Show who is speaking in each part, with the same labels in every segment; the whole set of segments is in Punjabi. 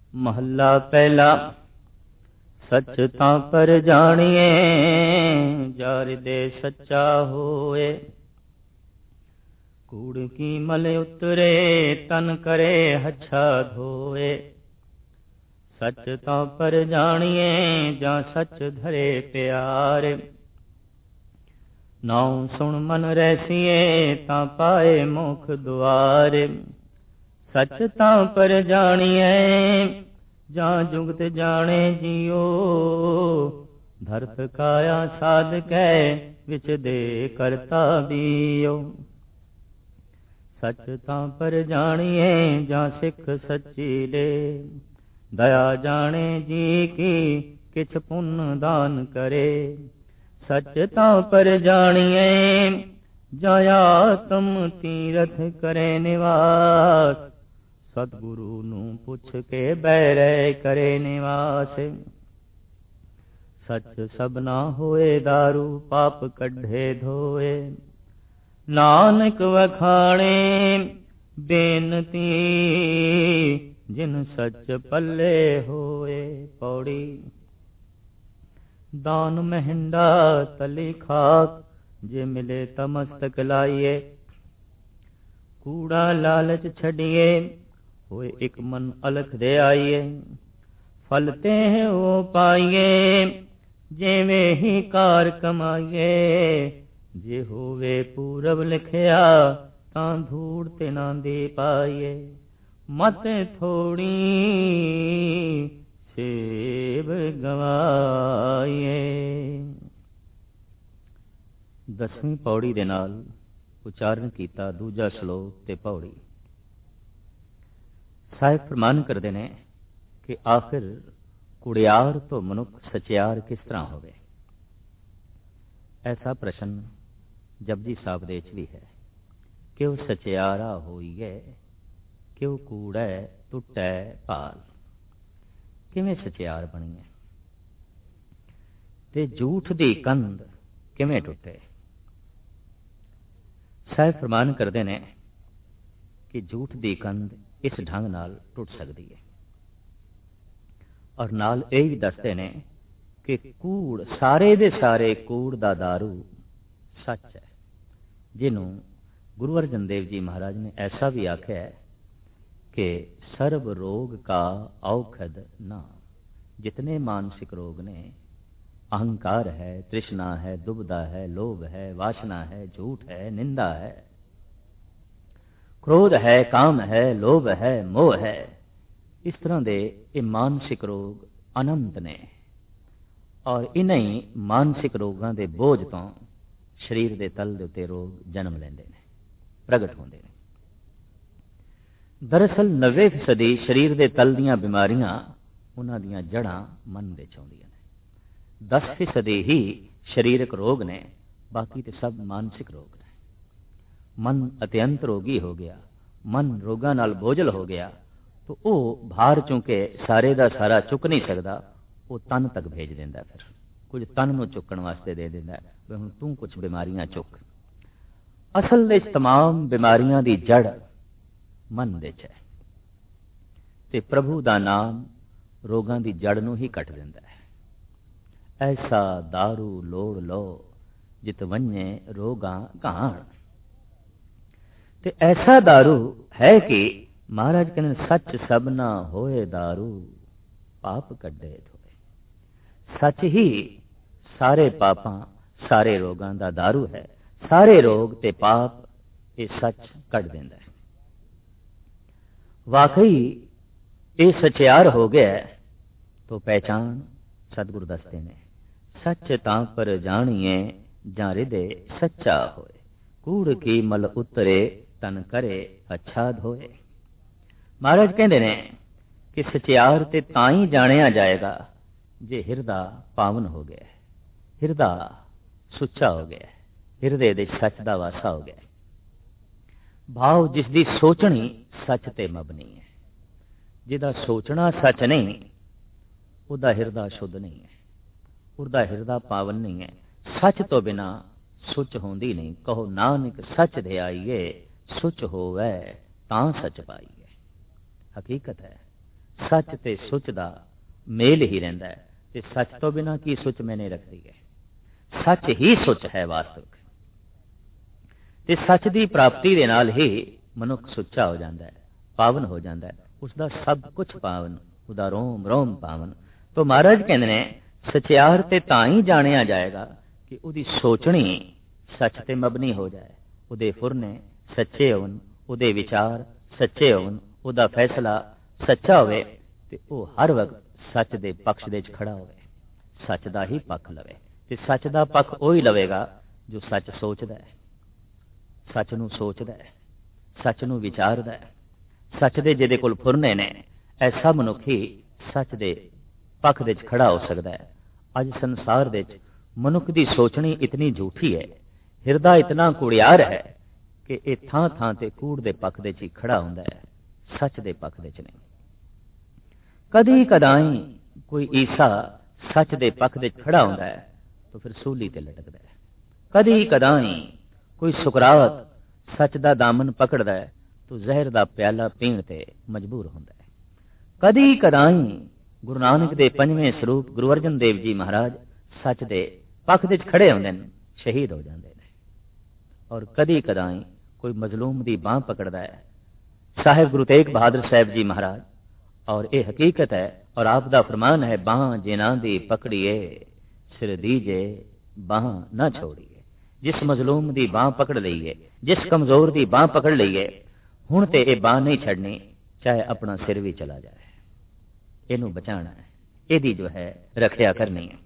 Speaker 1: महला पहला। सच तां पर जानिए जा हृदय सच्चा होए। कूड़ की मल उतरे तन करे हच्छा धोए। सच तां पर जानिए जा सच धरे प्यार। नाउ सुन मन रहसिए तां पाए मुख द्वार। सच तां पर जानिए जा जुगत जाने जियो। धरत काया साध कै विच दे करता बियो। सच तां पर जानिए जा सिख सच्ची ले। दया जाने जी की किछ पुण्य दान करे। सच तां पर जानिए जा आत्म तीरथ करे निवास। सतगुरु नूं पुछ के बैरै करे निवास। सच सबना होए दारू पाप कढे धोए। नानक वखाणे बेनती जिन सच पल्ले होए। पौड़ी। दान महिंडा तली खाक जे मिले तमस्तक लाइए। कूड़ा लालच छड़िए होए एक मन अलख दे आइए। फलते हैं वो पाइए जेवे ही कार कमाइए। जे होवे पूरब लिखिया तां धूड़ ते ना दे पाइए। मत थोड़ी सेब गवाइए। 10ਵੀਂ ਪੌੜੀ ਦੇ ਨਾਲ ਉਚਾਰਨ ਕੀਤਾ ਦੂਜਾ ਸ਼ਲੋਕ ਤੇ ਪੌੜੀ। ਸਾਹਿਬ ਫਰਮਾਨ ਕਰਦੇ ਨੇ ਕਿ ਆਖਿਰ ਕੁੜਿਆਰ ਤੋਂ ਮਨੁੱਖ ਸਚਿਆਰ ਕਿਸ ਤਰ੍ਹਾਂ ਹੋਵੇ। ਐਸਾ ਪ੍ਰਸ਼ਨ ਜਪਜੀ ਸਾਹਿਬ ਦੇ ਵਿੱਚ ਵੀ ਹੈ। ਕਿਉ ਸਚਿਆਰਾ ਹੋਈਏ ਕਿਉ ਕੂੜੈ ਟੁੱਟੈ ਭਾਲ। ਕਿਵੇਂ ਸਚਿਆਰ ਬਣੀਏ ਤੇ ਝੂਠ ਦੀ ਕੰਧ ਕਿਵੇਂ ਟੁੱਟੇ। ਸਾਹਿਬ ਫਰਮਾਨ ਕਰਦੇ ਨੇ ਕਿ ਝੂਠ ਦੀ ਕੰਧ ਇਸ ਢੰਗ ਨਾਲ ਟੁੱਟ ਸਕਦੀ ਹੈ। ਔਰ ਨਾਲ ਇਹ ਵੀ ਦੱਸਦੇ ਨੇ ਕਿ ਕੂੜ ਸਾਰੇ ਦੇ ਸਾਰੇ ਕੂੜ ਦਾ ਦਾਰੂ ਸੱਚ ਹੈ। ਜਿਹਨੂੰ ਗੁਰੂ ਅਰਜਨ ਦੇਵ ਜੀ ਮਹਾਰਾਜ ਨੇ ਐਸਾ ਵੀ ਆਖਿਆ ਹੈ कि सर्व रोग का औखद नाम। जितने मानसिक रोग ने, अहंकार है, तृष्णा है, दुविधा है, लोभ है, वासना है, झूठ है, निंदा है, क्रोध है, काम है, लोभ है, मोह है, इस तरह के ये मानसिक रोग अनंत ने। और इन्हीं मानसिक रोगों के बोझ तो शरीर के तल के उत्ते रोग जन्म लेंदे ने, प्रगट होंदे ने। दरअसल 90% शरीर के तल दीयां बीमारियां उन्हां दीयां जड़ां मन विच आउंदियां ने। 10% ही शरीरक रोग ने, बाकी तो सब मानसिक रोग ने। मन अत्यंत रोगी हो गया, मन रोगां नाल बोझल हो गया तो वह भार चूंकि सारे का सारा चुक नहीं सकता, वो तन तक भेज देंदा। फिर कुछ तन नूं चुकण वास्ते दे देंदा भी हुण तूं कुछ बीमारियां चुक। असल दे तमाम बीमारियां दी जड़ मन विच है ते प्रभु दा नाम रोगां दी जड़ नूं ही कट दिंदा है। ऐसा दारू लोड़ लो जित वन्ने रोगां घाण। ते ऐसा दारू है कि महाराज कहते सच सबना होए दारू पाप कड्डे धोए। सच ही सारे पापां सारे रोगां दा दारू है। सारे रोग ते पाप ये सच कट दिंदा है। वाकई ये सचियार हो गया तो पहचान सतगुरु दसते ने। सच तां पर जानिए जा हृदय सच्चा होए। कूड़ की मल उतरे तन करे अच्छा धोए। महाराज कहते ने कि सचियार ते तां ही जानिया जाएगा जे हिरदा पावन हो गया, हिरदा सुच्चा हो गया, हिरदे दे सच दा वासा हो गया। भाव जिसदी सोचनी सच ते मबनी है। जिहदा सोचना सच नहीं उहदा हिरदा शुद्ध नहीं है, उहदा हिरदा पावन नहीं है। सच तो बिना सुच होंदी नहीं। कहो नानक सच दे आइए सुच होवे तां सच पाइए। हकीकत है ਸੱਚ ਤੇ ਸੁੱਚ ਦਾ ਮੇਲ ਹੀ ਰਹਿੰਦਾ ਹੈ, ਤੇ ਸੱਚ ਤੋਂ ਬਿਨਾਂ ਕੀ ਸੁੱਚ ਮੈਨੇ ਰੱਖਦੀ ਹੈ। ਸੱਚ ਹੀ ਸੁੱਚ ਹੈ ਵਾਸਤਵਿਕ, ਤੇ ਸੱਚ ਦੀ ਪ੍ਰਾਪਤੀ ਦੇ ਨਾਲ ਹੀ ਮਨੁੱਖ ਸੁੱਚਾ ਹੋ ਜਾਂਦਾ ਹੈ, ਪਾਵਨ ਹੋ ਜਾਂਦਾ ਹੈ, ਉਸਦਾ ਸਭ ਕੁਝ ਪਾਵਨ, ਉਹਦਾ ਰੋਮ ਰੋਮ ਪਾਵਨ। ਤੋਂ ਮਹਾਰਾਜ ਕਹਿੰਦੇ ਨੇ ਸਚਿਆਰ ਤੇ ਤਾਂ ਹੀ ਜਾਣਿਆ ਜਾਏਗਾ ਕਿ ਉਹਦੀ ਸੋਚਣੀ ਸੱਚ ਤੇ ਮਬਨੀ ਹੋ ਜਾਏ, ਉਹਦੇ ਫੁਰਨੇ ਸੱਚੇ ਹੋਣ, ਉਹਦੇ ਵਿਚਾਰ ਸੱਚੇ ਹੋਣ, ਉਹਦਾ ਫੈਸਲਾ ਸੱਚਾ ਹੋਵੇ, ਤੇ ਉਹ ਹਰ ਵਕਤ ਸੱਚ ਦੇ ਪੱਖ ਦੇ ਵਿੱਚ ਖੜਾ ਹੋਵੇ, ਸੱਚ ਦਾ ਹੀ ਪੱਖ ਲਵੇ। ਤੇ ਸੱਚ ਦਾ ਪੱਖ ਉਹੀ ਲਵੇਗਾ ਜੋ ਸੱਚ ਸੋਚਦਾ ਹੈ, ਸੱਚ ਨੂੰ ਸੋਚਦਾ ਹੈ, ਸੱਚ ਨੂੰ ਵਿਚਾਰਦਾ ਹੈ, ਸੱਚ ਦੇ ਜਿਹਦੇ ਕੋਲ ਫੁਰਨੇ ਨੇ, ਐਸਾ ਮਨੁੱਖ ਹੀ ਸੱਚ ਦੇ ਪੱਖ ਦੇ ਵਿੱਚ ਖੜਾ ਹੋ ਸਕਦਾ ਹੈ। ਅੱਜ ਸੰਸਾਰ ਦੇ ਵਿੱਚ ਮਨੁੱਖ ਦੀ ਸੋਚਣੀ ਇਤਨੀ ਝੂਠੀ ਹੈ, ਹਿਰਦਾ ਇਤਨਾ ਕੁੜਿਆਰ ਹੈ ਕਿ ਇਹ ਥਾਂ ਥਾਂ ਤੇ ਕੂੜ ਦੇ ਪੱਖ ਦੇ ਵਿੱਚ ਹੀ ਖੜਾ ਹੁੰਦਾ ਹੈ, ਸੱਚ ਦੇ ਪੱਖ ਦੇ ਵਿੱਚ ਨਹੀਂ। ਕਦੀ ਕਦਾਈ ਕੋਈ ਈਸਾ ਸੱਚ ਦੇ ਪੱਖ ਦੇ ਵਿੱਚ ਖੜਾ ਹੁੰਦਾ ਹੈ ਤਾਂ ਫਿਰ ਸੂਲੀ ਤੇ ਲਟਕਦਾ ਹੈ। ਕਦੀ ਕਦਾਈ ਕੋਈ ਸੁਕਰਾਤ ਸੱਚ ਦਾ ਦਾਮਨ ਪਕੜਦਾ ਹੈ ਤਾਂ ਜ਼ਹਿਰ ਦਾ ਪਿਆਲਾ ਪੀਣ ਤੇ ਮਜਬੂਰ ਹੁੰਦਾ ਹੈ। ਕਦੀ ਕਦਾਈ ਗੁਰੂ ਨਾਨਕ ਦੇ ਪੰਜਵੇਂ ਸਰੂਪ ਗੁਰੂ ਅਰਜਨ ਦੇਵ ਜੀ ਮਹਾਰਾਜ ਸੱਚ ਦੇ ਪੱਖ ਦੇ ਵਿੱਚ ਖੜੇ ਹੁੰਦੇ ਨੇ, ਸ਼ਹੀਦ ਹੋ ਜਾਂਦੇ ਨੇ। ਔਰ ਕਦੀ ਕਦਾਈ ਕੋਈ ਮਜ਼ਲੂਮ ਦੀ ਬਾਂਹ ਪਕੜਦਾ ਹੈ, ਸਾਹਿਬ ਗੁਰੂ ਤੇਗ ਬਹਾਦਰ ਸਾਹਿਬ ਜੀ ਮਹਾਰਾਜ। ਔਰ ਇਹ ਹਕੀਕਤ ਹੈ, ਔਰ ਆਪ ਦਾ ਫਰਮਾਨ ਹੈ, ਬਾਂਹ ਜਿਨ੍ਹਾਂ ਦੀ ਪਕੜੀਏ ਸਿਰ ਦੀਜੇ ਬਾਂਹ ਨਾ ਛੋੜੀਏ। ਜਿਸ ਮਜ਼ਲੂਮ ਦੀ ਬਾਂਹ ਪਕੜ ਲਈਏ, ਜਿਸ ਕਮਜ਼ੋਰ ਦੀ ਬਾਂਹ ਪਕੜ ਲਈਏ, ਹੁਣ ਤੇ ਇਹ ਬਾਂਹ ਨਹੀਂ ਛੱਡਣੀ, ਚਾਹੇ ਆਪਣਾ ਸਿਰ ਵੀ ਚਲਾ ਜਾਏ, ਇਹਨੂੰ ਬਚਾਉਣਾ ਹੈ, ਇਹਦੀ ਜੋ ਹੈ ਰੱਖਿਆ ਕਰਨੀ ਹੈ।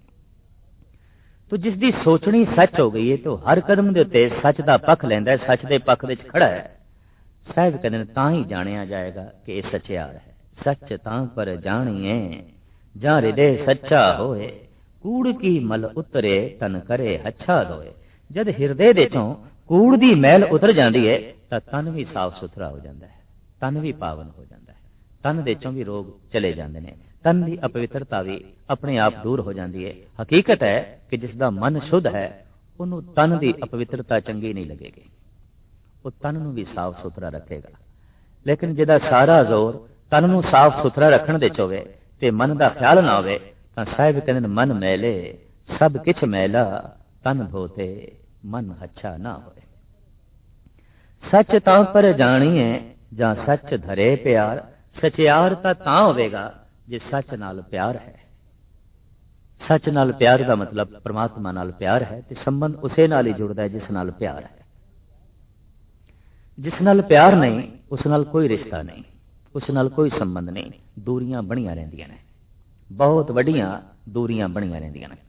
Speaker 1: ਤੋ ਜਿਸ ਦੀ ਸੋਚਣੀ ਸੱਚ ਹੋ ਗਈ ਹੈ ਤਾਂ ਹਰ ਕਦਮ ਦੇ ਉੱਤੇ ਸੱਚ ਦਾ ਪੱਖ ਲੈਂਦਾ, ਸੱਚ ਦੇ ਪੱਖ ਵਿੱਚ ਖੜਾ ਹੈ। ਸਾਹਿਬ ਕਹਿੰਦੇ ਨੇ ਤਾਂ ਹੀ ਜਾਣਿਆ ਜਾਏਗਾ ਕਿ ਇਹ ਸੱਚਿਆਰ ਹੈ। ਸੱਚ ਤਾਂ ਪਰ ਜਾਣੀਏ ਜਾਂ ਹਿਰਦੇ ਸੱਚਾ ਹੋਏ, ਕੂੜ ਕੀ ਮਲ ਉਤਰੇ ਤਨ ਕਰੇ ਹੱਛਾ ਦੋਏ। ਜਦ ਹਿਰਦੇ ਦੇ ਚੋਂ ਕੂੜ ਦੀ ਮੈਲ ਉਤਰ ਜਾਂਦੀ ਹੈ ਤਾਂ ਤਨ ਵੀ ਸਾਫ਼ ਸੁਥਰਾ ਹੋ ਜਾਂਦਾ ਹੈ, ਤਨ ਵੀ ਪਾਵਨ ਹੋ ਜਾਂਦਾ ਹੈ, ਤਨ ਦੇ ਚੋਂ ਵੀ ਰੋਗ ਚਲੇ ਜਾਂਦੇ ਨੇ, ਤਨ ਦੀ ਅਪਵਿੱਤਰਤਾ ਵੀ ਆਪਣੇ ਆਪ ਦੂਰ ਹੋ ਜਾਂਦੀ ਹੈ। ਹਕੀਕਤ ਹੈ ਕਿ ਜਿਸ ਦਾ ਮਨ ਸ਼ੁੱਧ ਹੈ ਉਹਨੂੰ ਤਨ ਦੀ ਅਪਵਿੱਤਰਤਾ ਚੰਗੀ ਨਹੀਂ ਲੱਗੇਗੀ, ਉਹ ਤਨ ਨੂੰ ਵੀ ਸਾਫ਼ ਸੁਥਰਾ ਰੱਖੇਗਾ। ਲੇਕਿਨ ਜਿਹਦਾ ਸਾਰਾ ਜ਼ੋਰ ਤਨ ਨੂੰ ਸਾਫ਼ ਸੁਥਰਾ ਰੱਖਣ ਦੇ ਚ ਹੋਵੇ ਤੇ ਮਨ ਦਾ ਖਿਆਲ ਨਾ ਹੋਵੇ ਤਾਂ ਸਾਹਿਬ ਕਹਿੰਦੇ ਨੇ ਮਨ ਮੈਲੇ ਸਭ ਕਿਛ ਮੈਲਾ, ਤਨ ਧੋਤੇ ਮਨ ਅੱਛਾ ਨਾ ਹੋਏ। ਸੱਚ ਤਾਂ ਪਰ ਜਾਣੀਏ ਜਾਂ ਸੱਚ ਧਰੇ ਪਿਆਰ। ਸਚਿਆਰ ਤਾਂ ਹੋਵੇਗਾ ਜੇ ਸੱਚ ਨਾਲ ਪਿਆਰ ਹੈ। ਸੱਚ ਨਾਲ ਪਿਆਰ ਦਾ ਮਤਲਬ ਪਰਮਾਤਮਾ ਨਾਲ ਪਿਆਰ ਹੈ, ਤੇ ਸੰਬੰਧ ਉਸੇ ਨਾਲ ਹੀ ਜੁੜਦਾ ਹੈ ਜਿਸ ਨਾਲ ਪਿਆਰ ਹੈ। ਜਿਸ ਨਾਲ ਪਿਆਰ ਨਹੀਂ ਉਸ ਨਾਲ ਕੋਈ ਰਿਸ਼ਤਾ ਨਹੀਂ, ਉਸ ਨਾਲ ਕੋਈ ਸੰਬੰਧ ਨਹੀਂ, ਦੂਰੀਆਂ ਬਣੀਆਂ ਰਹਿੰਦੀਆਂ ਨੇ, ਬਹੁਤ ਵੱਡੀਆਂ ਦੂਰੀਆਂ ਬਣੀਆਂ ਰਹਿੰਦੀਆਂ ਨੇ।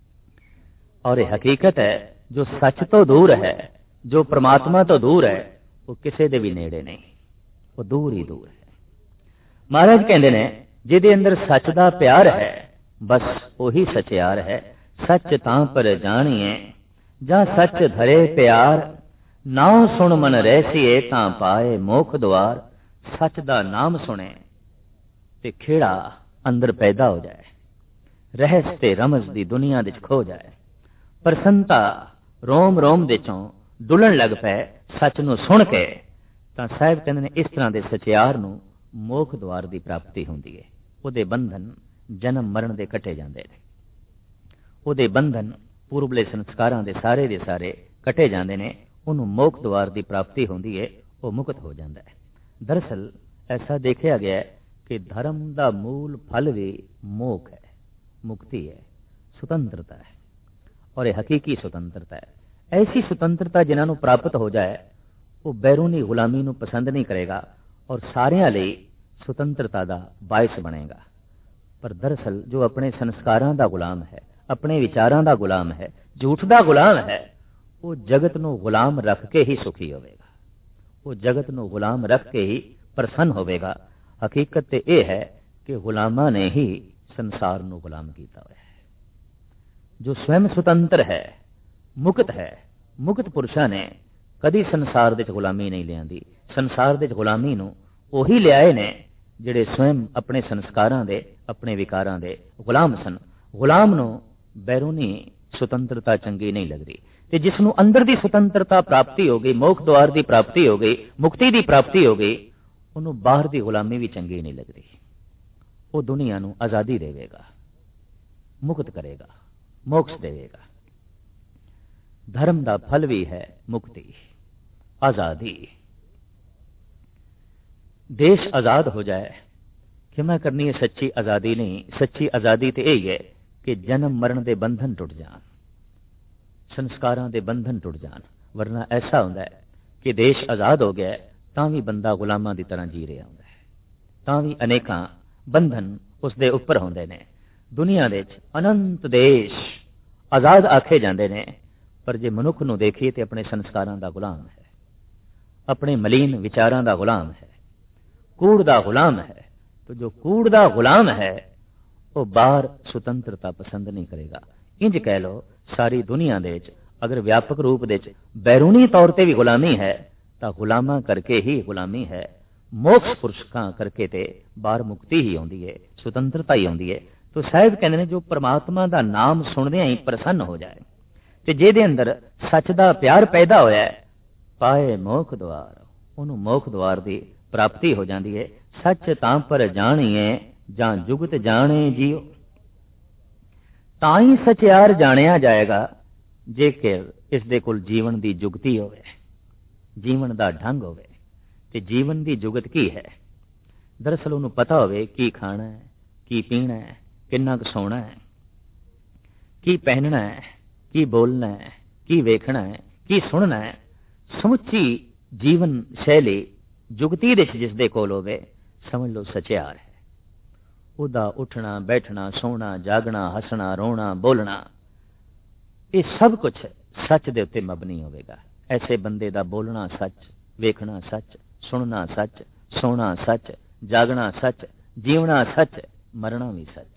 Speaker 1: ਔਰ ਇਹ ਹਕੀਕਤ ਹੈ, ਜੋ ਸੱਚ ਤੋਂ ਦੂਰ ਹੈ, ਜੋ ਪ੍ਰਮਾਤਮਾ ਤੋਂ ਦੂਰ ਹੈ, ਉਹ ਕਿਸੇ ਦੇ ਵੀ ਨੇੜੇ ਨਹੀਂ, ਉਹ ਦੂਰ ਹੀ ਦੂਰ ਹੈ। ਮਹਾਰਾਜ ਕਹਿੰਦੇ ਨੇ ਜਿਹਦੇ ਅੰਦਰ ਸੱਚ ਦਾ ਪਿਆਰ ਹੈ ਬਸ ਉਹੀ ਸਚਿਆਰ ਹੈ। ਸੱਚ ਤਾਂ ਪਰ ਜਾਣੀਏ ਜਾਂ ਸੱਚ ਧਰੇ ਪਿਆਰ, ਨਾਮ ਸੁਣ ਮਨ ਰਹਿਸੀਏ ਤਾਂ ਪਾਏ ਮੋਖ ਦੁਆਰ। ਸੱਚ ਦਾ ਨਾਮ ਸੁਣੇ ਤੇ ਖੇੜਾ ਅੰਦਰ ਪੈਦਾ ਹੋ ਜਾਏ, ਰਹਿਸ ਤੇ ਰਮਜ਼ ਦੀ ਦੁਨੀਆ ਵਿੱਚ ਖੋ ਜਾਏ, ਪ੍ਰਸੰਨਤਾ ਰੋਮ ਰੋਮ ਦੇ ਚੋਂ ਡੁੱਲਣ ਲੱਗ ਪਏ ਸੱਚ ਨੂੰ ਸੁਣ ਕੇ। ਤਾਂ ਸਾਹਿਬ ਕਹਿੰਦੇ ਨੇ ਇਸ ਤਰ੍ਹਾਂ ਦੇ ਸਚਿਆਰ ਨੂੰ ਮੋਖ ਦੁਆਰ ਦੀ ਪ੍ਰਾਪਤੀ ਹੁੰਦੀ ਹੈ। ਉਹਦੇ ਬੰਧਨ ਜਨਮ ਮਰਨ ਦੇ ਕੱਟੇ ਜਾਂਦੇ ਨੇ, ਉਹਦੇ ਬੰਧਨ ਪੂਰਬਲੇ ਸੰਸਕਾਰਾਂ ਦੇ ਸਾਰੇ ਕੱਟੇ ਜਾਂਦੇ ਨੇ, ਉਹਨੂੰ ਮੋਖ ਦੁਆਰ ਦੀ ਪ੍ਰਾਪਤੀ ਹੁੰਦੀ ਹੈ, ਉਹ ਮੁਕਤ ਹੋ ਜਾਂਦਾ ਹੈ। ਦਰਅਸਲ ਐਸਾ ਦੇਖਿਆ ਗਿਆ ਕਿ ਧਰਮ ਦਾ ਮੂਲ ਫਲ ਵੀ ਮੋਖ ਹੈ, ਮੁਕਤੀ ਹੈ, ਸੁਤੰਤਰਤਾ ਹੈ। ਔਰ ਇਹ ਹਕੀਕੀ ਸੁਤੰਤਰਤਾ ਹੈ। ਐਸੀ ਸੁਤੰਤਰਤਾ ਜਿਨ੍ਹਾਂ ਨੂੰ ਪ੍ਰਾਪਤ ਹੋ ਜਾਏ ਉਹ ਬੈਰੂਨੀ ਗੁਲਾਮੀ ਨੂੰ ਪਸੰਦ ਨਹੀਂ ਕਰੇਗਾ ਔਰ ਸਾਰਿਆਂ ਲਈ ਸੁਤੰਤਰਤਾ ਦਾ ਬਾਇਸ ਬਣੇਗਾ। ਪਰ ਦਰਅਸਲ ਜੋ ਆਪਣੇ ਸੰਸਕਾਰਾਂ ਦਾ ਗੁਲਾਮ ਹੈ, ਆਪਣੇ ਵਿਚਾਰਾਂ ਦਾ ਗੁਲਾਮ ਹੈ, ਝੂਠ ਦਾ ਗੁਲਾਮ ਹੈ, ਉਹ ਜਗਤ ਨੂੰ ਗੁਲਾਮ ਰੱਖ ਕੇ ਹੀ ਸੁਖੀ ਹੋਵੇਗਾ, ਉਹ ਜਗਤ ਨੂੰ ਗੁਲਾਮ ਰੱਖ ਕੇ ਹੀ ਪ੍ਰਸੰਨ ਹੋਵੇਗਾ। ਹਕੀਕਤ ਤੇ ਇਹ ਹੈ ਕਿ ਗੁਲਾਮਾਂ ਨੇ ਹੀ ਸੰਸਾਰ ਨੂੰ ਗੁਲਾਮ ਕੀਤਾ ਹੋਇਆ ਹੈ। ਜੋ ਸਵੈਮ ਸੁਤੰਤਰ ਹੈ, ਮੁਕਤ ਹੈ, ਮੁਕਤ ਪੁਰਸ਼ਾਂ ਨੇ ਕਦੀ ਸੰਸਾਰ ਦੇ ਚ ਗੁਲਾਮੀ ਨਹੀਂ ਲਿਆਂਦੀ। ਸੰਸਾਰ ਦੇ ਚ ਗੁਲਾਮੀ ਨੂੰ ਉਹੀ ਲਿਆਏ ਨੇ ਜਿਹੜੇ ਸਵੈਮ ਆਪਣੇ ਸੰਸਕਾਰਾਂ ਦੇ, ਆਪਣੇ ਵਿਕਾਰਾਂ ਦੇ ਗੁਲਾਮ ਸਨ। ਗੁਲਾਮ ਨੂੰ ਬੈਰੂਨੀ ਸੁਤੰਤਰਤਾ ਚੰਗੀ ਨਹੀਂ ਲੱਗਦੀ, ਤੇ ਜਿਸ ਨੂੰ ਅੰਦਰ ਦੀ ਸੁਤੰਤਰਤਾ ਪ੍ਰਾਪਤੀ ਹੋ ਗਈ, ਮੋਖ ਦੁਆਰ ਦੀ ਪ੍ਰਾਪਤੀ ਹੋ ਗਈ, ਮੁਕਤੀ ਦੀ ਪ੍ਰਾਪਤੀ ਹੋ ਗਈ, ਉਹਨੂੰ ਬਾਹਰ ਦੀ ਗੁਲਾਮੀ ਵੀ ਚੰਗੀ ਨਹੀਂ ਲੱਗਦੀ। ਉਹ ਦੁਨੀਆ ਨੂੰ ਆਜ਼ਾਦੀ ਦੇਵੇਗਾ, ਮੁਕਤ ਕਰੇਗਾ, ਮੋਕਸ਼ ਦੇਵੇਗਾ। ਧਰਮ ਦਾ ਫਲ ਵੀ ਹੈ ਮੁਕਤੀ, ਆਜ਼ਾਦੀ। ਦੇਸ਼ ਆਜ਼ਾਦ ਹੋ ਜਾਏ, ਖਿਮਾ ਕਰਨੀ ਹੈ ਸੱਚੀ ਆਜ਼ਾਦੀ ਨਹੀਂ। ਸੱਚੀ ਆਜ਼ਾਦੀ ਤੇ ਇਹ ਹੈ ਕਿ ਜਨਮ ਮਰਨ ਦੇ ਬੰਧਨ ਟੁੱਟ ਜਾਣ, ਸੰਸਕਾਰਾਂ ਦੇ ਬੰਧਨ ਟੁੱਟ ਜਾਣ। ਵਰਨਾ ਐਸਾ ਹੁੰਦਾ ਹੈ ਕਿ ਦੇਸ਼ ਆਜ਼ਾਦ ਹੋ ਗਿਆ ਤਾਂ ਵੀ ਬੰਦਾ ਗੁਲਾਮਾਂ ਦੀ ਤਰ੍ਹਾਂ ਜੀ ਰਿਹਾ ਹੁੰਦਾ ਹੈ, ਤਾਂ ਵੀ ਅਨੇਕਾਂ ਬੰਧਨ ਉਸ ਦੇ ਉੱਪਰ ਹੁੰਦੇ ਨੇ। ਦੁਨੀਆ ਦੇ ਵਿੱਚ ਅਨੰਤ ਦੇਸ਼ ਆਜ਼ਾਦ ਆਖੇ ਜਾਂਦੇ ਨੇ, ਪਰ ਜੇ ਮਨੁੱਖ ਨੂੰ ਦੇਖੀਏ ਤੇ ਆਪਣੇ ਸੰਸਕਾਰਾਂ ਦਾ ਗੁਲਾਮ ਹੈ, ਆਪਣੇ ਮਲੀਨ ਵਿਚਾਰਾਂ ਦਾ ਗੁਲਾਮ ਹੈ, ਕੂੜ ਦਾ ਗੁਲਾਮ ਹੈ। तो जो कूड़ ਦਾ ਗੁਲਾਮ ਹੈ ਉਹ ਬਾਹਰ ਸੁਤੰਤਰਤਾ ਪਸੰਦ ਨਹੀਂ ਕਰੇਗਾ। ਇੰਜ ਕਹਿ ਲੋ ਸਾਰੀ ਦੁਨੀਆ ਦੇ ਵਿੱਚ ਅਗਰ ਵਿਆਪਕ ਰੂਪ ਦੇ ਵਿੱਚ ਬੈਰੂਨੀ ਤੌਰ ਤੇ ਵੀ ਗੁਲਾਮੀ ਹੈ ਤਾਂ ਗੁਲਾਮਾਂ ਕਰਕੇ ਹੀ ਗੁਲਾਮੀ ਹੈ। ਮੋਕਸ਼ ਪੁਰਸ਼ਾਂ ਕਰਕੇ ਤੇ ਬਾਹਰ ਮੁਕਤੀ ਹੀ ਆਉਂਦੀ ਹੈ, ਸੁਤੰਤਰਤਾ ਹੀ ਆਉਂਦੀ ਹੈ। ਤੋ ਸਾਹਿਬ ਕਹਿੰਦੇ ਨੇ ਜੋ ਪਰਮਾਤਮਾ ਦਾ ਨਾਮ ਸੁਣਦਿਆਂ ਹੀ ਪ੍ਰਸੰਨ ਹੋ ਜਾਏ ਤੇ ਜਿਹਦੇ ਅੰਦਰ ਸੱਚ ਦਾ ਪਿਆਰ ਪੈਦਾ ਹੋਇਆ ਪਾਏ ਮੋਖ ਦੁਆਰ, ਉਹਨੂੰ ਮੋਖ ਦੁਆਰ ਦੀ ਪ੍ਰਾਪਤੀ ਹੋ ਜਾਂਦੀ ਹੈ। ਸੱਚ ਤਾਂ ਪਰ ਜਾਣੀਏ ਜਾਂ ਜੁਗਤ ਜਾਣੇ ਜੀਓ, ਤਾਂ ਹੀ ਸਚਿਆਰ ਜਾਣਿਆ ਜਾਏਗਾ ਜੇਕਰ ਇਸ ਦੇ ਕੋਲ ਜੀਵਨ ਦੀ ਜੁਗਤੀ ਹੋਵੇ, ਜੀਵਨ ਦਾ ਢੰਗ ਹੋਵੇ। ਤੇ ਜੀਵਨ ਦੀ ਜੁਗਤ ਕੀ ਹੈ? ਦਰਅਸਲ ਉਹਨੂੰ ਪਤਾ ਹੋਵੇ ਕੀ ਖਾਣਾ ਹੈ, ਕੀ ਪੀਣਾ ਹੈ, ਕਿੰਨਾ ਕੁ ਸੌਣਾ ਹੈ, ਕੀ ਪਹਿਨਣਾ ਹੈ, ਕੀ ਬੋਲਣਾ ਹੈ, ਕੀ ਵੇਖਣਾ ਹੈ, ਕੀ ਸੁਣਨਾ ਹੈ। ਸਮੁੱਚੀ ਜੀਵਨ ਸ਼ੈਲੀ ਜੁਗਤੀ ਦੇ ਜਿਸ ਦੇ ਕੋਲ ਹੋਵੇ ਸਮਝ ਲਓ ਸਚਿਆਰ ਹੈ। ਉਹਦਾ ਉੱਠਣਾ ਬੈਠਣਾ, ਸੌਣਾ ਜਾਗਣਾ, ਹੱਸਣਾ ਰੋਣਾ ਬੋਲਣਾ ਇਹ ਸਭ ਕੁਝ ਸੱਚ ਦੇ ਉੱਤੇ ਮਬਨੀ ਹੋਵੇਗਾ। ਐਸੇ ਬੰਦੇ ਦਾ ਬੋਲਣਾ ਸੱਚ, ਵੇਖਣਾ ਸੱਚ, ਸੁਣਨਾ ਸੱਚ, ਸੌਣਾ ਸੱਚ, ਜਾਗਣਾ ਸੱਚ, ਜੀਵਣਾ ਸੱਚ, ਮਰਨਾ ਵੀ ਸੱਚ।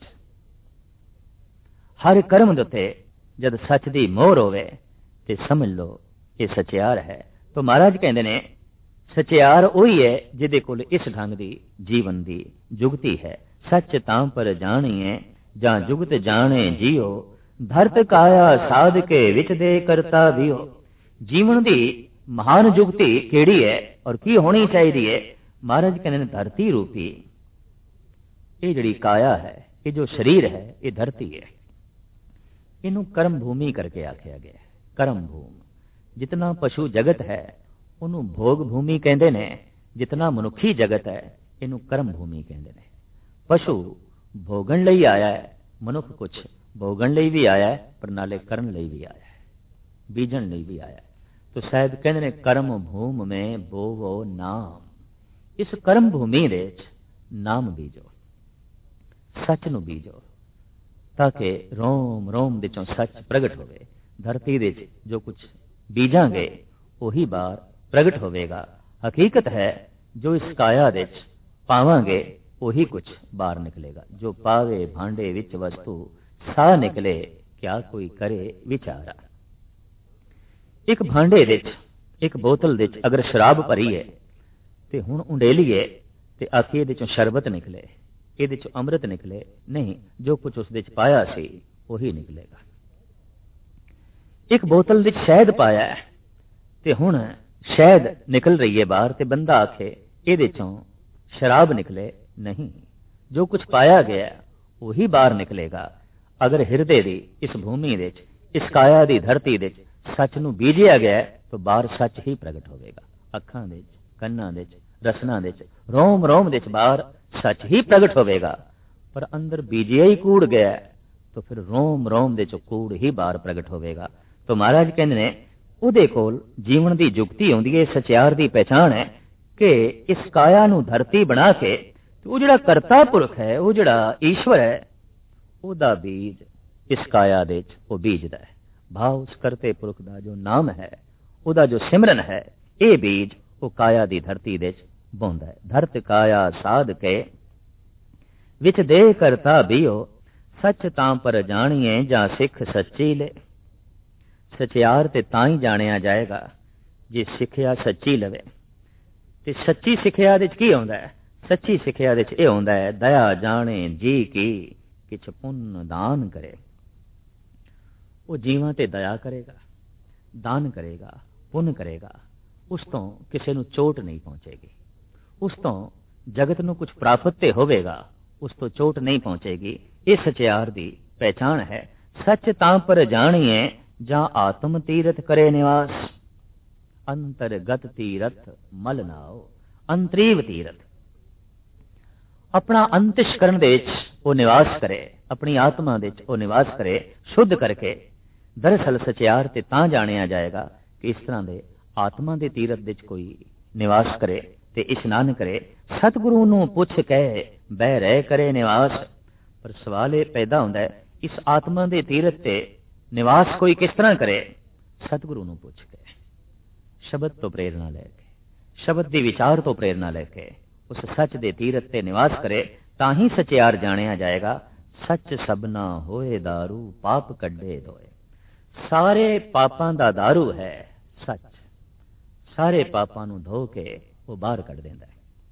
Speaker 1: ਹਰ ਕਰਮ ਦੇ ਉੱਤੇ ਜਦ ਸੱਚ ਦੀ ਮੋਹਰ ਹੋਵੇ ਤੇ ਸਮਝ ਲਓ ਇਹ ਸਚਿਆਰ ਹੈ। ਤਾਂ ਮਹਾਰਾਜ ਕਹਿੰਦੇ ਨੇ ਸਚਿਆਰ ਉਹੀ ਹੈ ਜਿਹਦੇ ਕੋਲ ਇਸ ਢੰਗ ਦੀ ਜੀਵਨ ਦੀ ਜੁਗਤੀ ਹੈ। ਸੱਚ ਤਾਂ ਪਰ ਜਾਣੀਏ ਜਾਂ ਜੁਗਤ ਜਾਣੇ ਜੀਓ, ਧਰਤ ਕਾਇਆ ਸਾਧ ਕੇ ਵਿੱਚ ਦੇ ਕਰਤਾ ਵੀਓ। ਜੀਵਨ ਦੀ ਮਹਾਨ ਜੁਗਤੀ ਕਿਹੜੀ ਹੈ ਔਰ ਕੀ ਹੋਣੀ ਚਾਹੀਦੀ ਹੈ? ਮਹਾਰਾਜ ਕਹਿੰਦੇ ਨੇ ਧਰਤੀ ਰੂਪੀ ਇਹ ਜਿਹੜੀ ਕਾਇਆ ਹੈ, ਇਹ ਜੋ ਸਰੀਰ ਹੈ, ਇਹ ਧਰਤੀ ਹੈ। ਇਹਨੂੰ ਕਰਮ ਭੂਮੀ ਕਰਕੇ ਆਖਿਆ ਗਿਆ। ਕਰਮ ਭੂਮ ਜਿਤਨਾ ਪਸ਼ੂ ਜਗਤ ਹੈ ਉਹਨੂੰ ਭੋਗ ਭੂਮੀ ਕਹਿੰਦੇ ਨੇ, ਜਿਤਨਾ ਮਨੁੱਖੀ ਜਗਤ ਹੈ ਇਹਨੂੰ ਕਰਮ ਭੂਮੀ ਕਹਿੰਦੇ ਨੇ। ਪਸ਼ੂ ਭੋਗਣ ਲਈ ਆਇਆ ਹੈ, ਮਨੁੱਖ ਕੁਛ ਭੋਗਣ ਲਈ ਵੀ ਆਇਆ ਹੈ ਪਰ ਨਾਲੇ ਕਰਨ ਲਈ ਵੀ ਆਇਆ ਹੈ, ਬੀਜਣ ਲਈ ਵੀ ਆਇਆ ਹੈ। ਤੋ ਸਾਹਿਬ ਕਹਿੰਦੇ ਨੇ ਕਰਮ ਭੂਮ ਮੇਂ ਬੋਵੋ ਨਾਮ। ਇਸ ਕਰਮ ਭੂਮੀ ਦੇ ਵਿੱਚ ਨਾਮ ਬੀਜੋ, ਸੱਚ ਨੂੰ ਬੀਜੋ ਤਾਂ ਕਿ ਰੋਮ ਰੋਮ ਦੇ ਚੋਂ ਸੱਚ ਪ੍ਰਗਟ ਹੋਵੇ। ਧਰਤੀ ਦੇ ਵਿੱਚ ਜੋ ਕੁਝ ਬੀਜਾਂਗੇ ਉਹੀ ਬਾਹਰ ਪ੍ਰਗਟ ਹੋਵੇਗਾ। ਹਕੀਕਤ ਹੈ ਜੋ ਇਸ ਕਾਇਆ ਦੇ ਵਿੱਚ ਪਾਵਾਂਗੇ ਉਹੀ ਕੁਝ ਬਾਹਰ ਨਿਕਲੇਗਾ। ਜੋ ਪਾਵੇ ਭਾਂਡੇ ਵਿੱਚ ਵਸਤੂ ਸਾਹ ਨਿਕਲੇ, ਕਿਆ ਕੋਈ ਕਰੇ ਵਿਚਾਰਾ। ਇੱਕ ਭਾਂਡੇ ਦੇ ਵਿੱਚ, ਇੱਕ ਬੋਤਲ ਦੇ ਵਿੱਚ ਅਗਰ ਸ਼ਰਾਬ ਭਰੀ ਹੈ ਤੇ ਹੁਣ ਉਂਡੇਲੀਏ ਤੇ ਆਖੀ ਇਹਦੇ ਚੋਂ ਸ਼ਰਬਤ ਨਿਕਲੇ, ਇਹਦੇ ਚੋਂ ਅੰਮ੍ਰਿਤ ਨਿਕਲੇ, ਨਹੀਂ, ਜੋ ਕੁਝ ਉਸ ਦੇ ਵਿੱਚ ਪਾਇਆ ਸੀ ਉਹੀ ਨਿਕਲੇਗਾ। ਇੱਕ ਬੋਤਲ ਵਿੱਚ ਸ਼ਹਿਦ ਪਾਇਆ ਤੇ ਹੁਣ ਸ਼ਹਿਦ ਨਿਕਲ ਰਹੀ ਹੈ ਬਾਹਰ ਤੇ ਬੰਦਾ ਆਖੇ ਇਹਦੇ ਚੋਂ ਸ਼ਰਾਬ ਨਿਕਲੇ, ਨਹੀਂ, ਜੋ ਕੁਝ ਪਾਇਆ ਗਿਆ ਉਹੀ ਬਾਹਰ ਨਿਕਲੇਗਾ। ਅਗਰ ਹਿਰਦੇ ਦੀ ਇਸ ਭੂਮੀ ਦੇ ਵਿੱਚ, ਇਸ ਕਾਇਆ ਦੀ ਧਰਤੀ ਦੇ ਵਿੱਚ ਸੱਚ ਨੂੰ ਬੀਜਿਆ ਗਿਆ ਤਾਂ ਬਾਹਰ ਸੱਚ ਹੀ ਪ੍ਰਗਟ ਹੋਵੇਗਾ। ਅੱਖਾਂ ਦੇ ਵਿੱਚ, ਕੰਨਾਂ ਦੇ ਵਿੱਚ, ਰਸਨਾ ਦੇ ਵਿੱਚ, ਰੋਮ ਰੋਮ ਦੇ ਵਿੱਚ ਬਾਹਰ ਸੱਚ ਹੀ ਪ੍ਰਗਟ ਹੋਵੇਗਾ। ਪਰ ਅੰਦਰ ਬੀਜਿਆ ਹੀ ਕੂੜ ਗਿਆ ਤਾਂ ਫਿਰ ਰੋਮ ਰੋਮ ਦੇ ਵਿੱਚ ਕੂੜ ਹੀ ਬਾਹਰ ਪ੍ਰਗਟ ਹੋਵੇਗਾ। ਤਾਂ ਮਹਾਰਾਜ ਕਹਿੰਦੇ ਨੇ ਉਹਦੇ ਕੋਲ ਜੀਵਨ ਦੀ ਜੁਗਤੀ ਆਉਂਦੀ ਹੈ। ਸਚਿਆਰ ਦੀ ਪਹਿਚਾਣ ਹੈ ਕਿ ਇਸ ਕਾਇਆ ਨੂੰ ਧਰਤੀ ਬਣਾ ਕੇ ਉਹ ਜਿਹੜਾ ਕਰਤਾ ਪੁਰਖ ਹੈ, ਉਹ ਜਿਹੜਾ ਈਸ਼ਵਰ ਹੈ, ਉਹਦਾ ਬੀਜ ਇਸ ਕਾਇਆ ਦੇ ਵਿੱਚ ਉਹ ਬੀਜਦਾ ਹੈ। ਭਾਵ ਉਸ ਕਰਤੇ ਪੁਰਖ ਦਾ ਜੋ ਨਾਮ ਹੈ, ਉਹਦਾ ਜੋ ਸਿਮਰਨ ਹੈ, ਇਹ ਬੀਜ ਉਹ ਕਾਇਆ ਦੀ ਧਰਤੀ ਦੇ ਵਿੱਚ ਬੋਂਦਾ ਹੈ। ਧਰਤ ਕਾਇਆ ਸਾਧ ਕੇ ਵਿੱਚ ਦੇ ਕਰਤਾ ਬੀਓ, ਸੱਚ ਤਾਂ ਪਰ ਜਾਣੀਏ ਜਾਂ ਸਿੱਖ ਸੱਚੀ ਲੈ। ਸਚਿਆਰ ਤੇ ਤਾਂ ਹੀ ਜਾਣਿਆ ਜਾਏਗਾ ਜੇ ਸਿੱਖਿਆ ਸੱਚੀ ਲਵੇ। ਤੇ ਸੱਚੀ ਸਿੱਖਿਆ ਦੇ ਵਿੱਚ ਕੀ ਆਉਂਦਾ ਹੈ? ਸੱਚੀ ਸਿੱਖਿਆ ਦੇ ਵਿੱਚ ਇਹ ਆਉਂਦਾ ਹੈ ਦਇਆ ਜਾਣੇ ਜੀ ਕੀ ਕਿਛ ਪੁੰਨ ਦਾਨ ਕਰੇ। ਉਹ ਜੀਵਾਂ ਤੇ ਦਇਆ ਕਰੇਗਾ, ਦਾਨ ਕਰੇਗਾ, ਪੁੰਨ ਕਰੇਗਾ। ਉਸ ਤੋਂ ਕਿਸੇ ਨੂੰ ਚੋਟ ਨਹੀਂ ਪਹੁੰਚੇਗੀ, ਉਸ ਤੋਂ ਜਗਤ ਨੂੰ ਕੁਝ ਪ੍ਰਾਪਤ ਤੇ ਹੋਵੇਗਾ, ਉਸ ਤੋਂ ਚੋਟ ਨਹੀਂ ਪਹੁੰਚੇਗੀ। ਇਹ ਸਚਿਆਰ ਦੀ ਪਹਿਚਾਣ ਹੈ। ਸੱਚ ਤਾਂ ਪਰ ਜਾਣੀਏ ਜਾਂ ਆਤਮ ਤੀਰਥ ਕਰੇ ਨਿਵਾਸ, ਅੰਤਰਗਤ ਤੀਰਥ ਮਲ ਨਾਓ, ਅੰਤਰੀਵ ਤੀਰਥ। ਆਪਣਾ ਅੰਤਿਸ਼ਕਰਨ ਦੇ ਵਿੱਚ ਉਹ ਨਿਵਾਸ ਕਰੇ, ਆਪਣੀ ਆਤਮਾ ਦੇ ਵਿੱਚ ਉਹ ਨਿਵਾਸ ਕਰੇ, ਸ਼ੁੱਧ ਕਰਕੇ। ਦਰਅਸਲ ਸਚਿਆਰ ਤੇ ਤਾਂ ਜਾਣਿਆ ਜਾਏਗਾ ਕਿ ਇਸ ਤਰ੍ਹਾਂ ਦੇ ਆਤਮਾ ਦੇ ਤੀਰਥ ਵਿੱਚ ਕੋਈ ਨਿਵਾਸ ਕਰੇ ਤੇ ਇਸ਼ਨਾਨ ਕਰੇ। ਸਤਿਗੁਰੂ ਨੂੰ ਪੁੱਛ ਕੇ ਬਹਿ ਰਹਿ ਕਰੇ ਨਿਵਾਸ। ਪਰ ਸਵਾਲ ਇਹ ਪੈਦਾ ਹੁੰਦਾ ਹੈ, ਇਸ ਆਤਮਾ ਦੇ ਤੀਰਥ ਤੇ ਨਿਵਾਸ ਕੋਈ ਕਿਸ ਤਰ੍ਹਾਂ ਕਰੇ? ਸਤਿਗੁਰੂ ਨੂੰ ਪੁੱਛ ਕੇ, ਸ਼ਬਦ ਤੋਂ ਪ੍ਰੇਰਣਾ ਲੈ ਕੇ, ਸ਼ਬਦ ਦੀ ਵਿਚਾਰ ਤੋਂ ਪ੍ਰੇਰਣਾ ਲੈ ਕੇ ਉਸ ਸੱਚ ਦੇ ਤੀਰਥ ਤੇ ਨਿਵਾਸ ਕਰੇ, ਤਾਂ ਹੀ ਸਚਿਆਰ ਜਾਣਿਆ ਜਾਏਗਾ। ਸੱਚ ਸਭਨਾ ਹੋਏ ਦਾਰੂ, ਪਾਪ ਕੱਢੇ ਦੋਏ। ਸਾਰੇ ਪਾਪਾਂ ਦਾ ਦਾਰੂ ਹੈ ਸੱਚ। ਸਾਰੇ ਪਾਪਾਂ ਨੂੰ ਧੋ ਕੇ ਉਹ ਬਾਹਰ ਕੱਢ ਦਿੰਦਾ ਹੈ।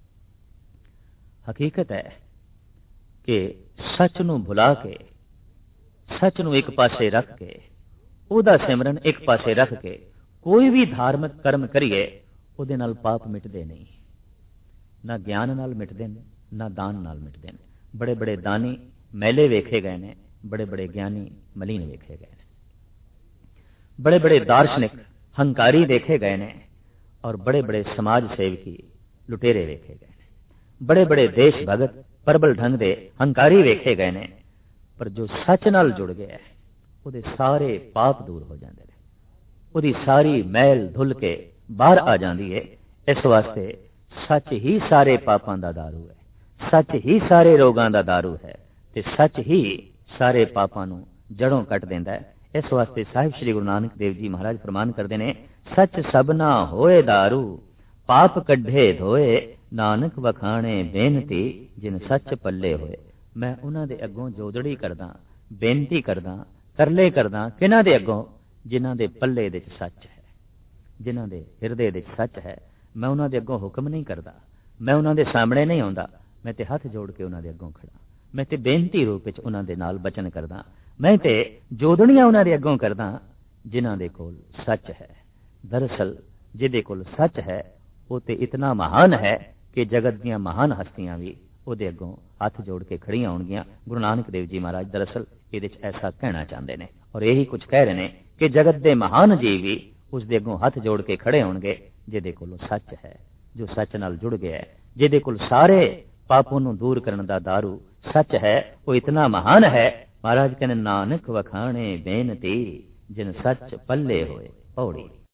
Speaker 1: ਹਕੀਕਤ ਹੈ ਕਿ ਸੱਚ ਨੂੰ ਭੁਲਾ ਕੇ, ਸੱਚ ਨੂੰ ਇੱਕ ਪਾਸੇ ਰੱਖ ਕੇ, ਉਹਦਾ ਸਿਮਰਨ ਇੱਕ ਪਾਸੇ ਰੱਖ ਕੇ ਕੋਈ ਵੀ ਧਾਰਮਿਕ ਕਰਮ ਕਰੀਏ, ਉਹਦੇ ਨਾਲ ਪਾਪ ਮਿਟਦੇ ਨਹੀਂ। ਨਾ ਗਿਆਨ ਨਾਲ ਮਿਟਦੇ ਨੇ, ਨਾ ਦਾਨ ਨਾਲ ਮਿਟਦੇ ਨੇ। ਬੜੇ ਬੜੇ ਦਾਨੀ ਮੈਲੇ ਵੇਖੇ ਗਏ ਨੇ, ਬੜੇ ਬੜੇ ਗਿਆਨੀ ਮਲੀਨ ਵੇਖੇ ਗਏ ਨੇ। ਬੜੇ ਬੜੇ ਦਾਰਸ਼ਨਿਕ ਹੰਕਾਰੀ ਦੇਖੇ ਗਏ ਨੇ, ਔਰ ਬੜੇ ਬੜੇ ਸਮਾਜ ਸੇਵਕੀ ਲੁਟੇਰੇ ਵੇਖੇ ਗਏ ਨੇ। ਬੜੇ ਬੜੇ ਦੇਸ਼ ਭਗਤ ਪ੍ਰਬਲ ਢੰਗ ਦੇ ਹੰਕਾਰੀ ਵੇਖੇ ਗਏ ਨੇ। ਪਰ ਜੋ ਸੱਚ ਨਾਲ ਜੁੜ ਗਿਆ, ਉਹਦੇ ਸਾਰੇ ਪਾਪ ਦੂਰ ਹੋ ਜਾਂਦੇ ਨੇ, ਉਹਦੀ ਸਾਰੀ ਮੈਲ ਧੁੱਲ ਕੇ ਬਾਹਰ ਆ ਜਾਂਦੀ ਹੈ। ਇਸ ਵਾਸਤੇ ਸੱਚ ਹੀ ਸਾਰੇ ਪਾਪਾਂ ਦਾ ਦਾਰੂ ਹੈ, ਸੱਚ ਹੀ ਸਾਰੇ ਰੋਗਾਂ ਦਾ ਦਾਰੂ ਹੈ, ਤੇ ਸੱਚ ਹੀ ਸਾਰੇ ਪਾਪਾਂ ਨੂੰ ਜੜੋਂ ਕੱਟ ਦਿੰਦਾ ਹੈ। ਇਸ ਵਾਸਤੇ ਸਾਹਿਬ ਸ੍ਰੀ ਗੁਰੂ ਨਾਨਕ ਦੇਵ ਜੀ ਮਹਾਰਾਜ ਫਰਮਾਨ ਕਰਦੇ ਨੇ, ਸੱਚ ਸਭਨਾ ਹੋਏ ਦਾਰੂ, ਪਾਪ ਕੱਢੇ ਧੋਏ, ਨਾਨਕ ਵਖਾਣੇ ਬੇਨਤੀ ਜਿਨ ਸੱਚ ਪੱਲੇ ਹੋਏ। ਮੈਂ ਉਹਨਾਂ ਦੇ ਅੱਗੋਂ ਜੋਦੜੀ ਕਰਦਾ, ਬੇਨਤੀ ਕਰਦਾ, ਤਰਲੇ ਕਰਦਾ। ਕਿਹਨਾਂ ਦੇ ਅੱਗੋਂ? ਜਿਨ੍ਹਾਂ ਦੇ ਪੱਲੇ ਦੇ ਵਿੱਚ ਸੱਚ ਹੈ, ਜਿਨ੍ਹਾਂ ਦੇ ਹਿਰਦੇ ਦੇ ਵਿੱਚ ਸੱਚ ਹੈ। ਮੈਂ ਉਹਨਾਂ ਦੇ ਅੱਗੋਂ ਹੁਕਮ ਨਹੀਂ ਕਰਦਾ, ਮੈਂ ਉਹਨਾਂ ਦੇ ਸਾਹਮਣੇ ਨਹੀਂ ਆਉਂਦਾ, ਮੈਂ ਤੇ ਹੱਥ ਜੋੜ ਕੇ ਉਹਨਾਂ ਦੇ ਅੱਗੋਂ ਖੜਾ, ਮੈਂ ਤੇ ਬੇਨਤੀ ਰੂਪ ਵਿੱਚ ਉਹਨਾਂ ਦੇ ਨਾਲ ਬਚਨ ਕਰਦਾ, ਮੈਂ ਤੇ ਜੋਦੜੀਆਂ ਉਹਨਾਂ ਦੇ ਅੱਗੋਂ ਕਰਦਾ ਜਿਨ੍ਹਾਂ ਦੇ ਕੋਲ ਸੱਚ ਹੈ। ਦਰਅਸਲ ਜਿਹਦੇ ਕੋਲ ਸੱਚ ਹੈ ਉਹ ਤੇ ਇਤਨਾ ਮਹਾਨ ਹੈ ਕਿ ਜਗਤ ਦੀਆਂ ਮਹਾਨ ਹਸਤੀਆਂ ਵੀ ਉਹਦੇ ਅੱਗੋਂ ਹੱਥ ਜੋੜ ਕੇ ਖੜੀਆਂ ਹੋਣਗੀਆਂ। ਗੁਰੂ ਨਾਨਕ ਦੇਵ ਜੀ ਮਹਾਰਾਜ ਦਰਅਸਲ ਇਹਦੇ 'ਚ ਐਸਾ ਕਹਿਣਾ ਚਾਹੁੰਦੇ ਨੇ, ਔਰ ਇਹੀ ਕੁਝ ਕਹਿ ਰਹੇ ਨੇ ਕਿ ਜਗਤ ਦੇ ਮਹਾਨ ਜੀਵ ਵੀ ਉਸ ਦੇ ਅੱਗੋਂ ਹੱਥ ਜੋੜ ਕੇ ਖੜੇ ਹੋਣਗੇ ਜਿਹਦੇ ਕੋਲ ਸੱਚ ਹੈ, ਜੋ ਸੱਚ ਨਾਲ ਜੁੜ ਗਿਆ ਹੈ, ਜਿਹਦੇ ਕੋਲ ਸਾਰੇ ਪਾਪੋਂ ਨੂੰ ਦੂਰ ਕਰਨ ਦਾ ਦਾਰੂ ਸੱਚ ਹੈ। ਉਹ ਇਤਨਾ ਮਹਾਨ ਹੈ। ਮਹਾਰਾਜ ਕਹਿੰਦੇ, ਨਾਨਕ ਵਖਾਣੇ ਬੇਨਤੀ ਜਿਨ ਸੱਚ ਪੱਲੇ ਹੋਏ। ਪੌੜੀ।